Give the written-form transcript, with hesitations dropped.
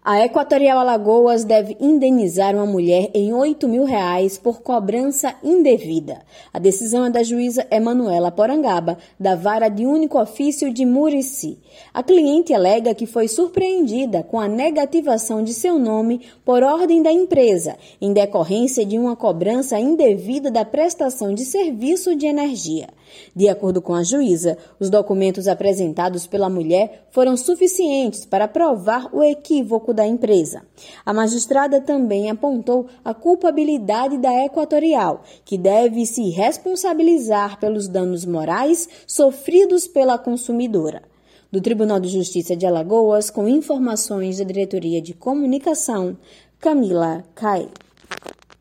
A Equatorial Alagoas deve indenizar uma mulher em R$8.000 por cobrança indevida. A decisão é da juíza Emanuela Porangaba, da Vara de Único Ofício de Murici. A cliente alega que foi surpreendida com a negativação de seu nome por ordem da empresa, em decorrência de uma cobrança indevida da prestação de serviço de energia. De acordo com a juíza, os documentos apresentados pela mulher foram suficientes para provar o equívoco da empresa. A magistrada também apontou a culpabilidade da Equatorial, que deve se responsabilizar pelos danos morais sofridos pela consumidora. Do Tribunal de Justiça de Alagoas, com informações da Diretoria de Comunicação, Camila Caê.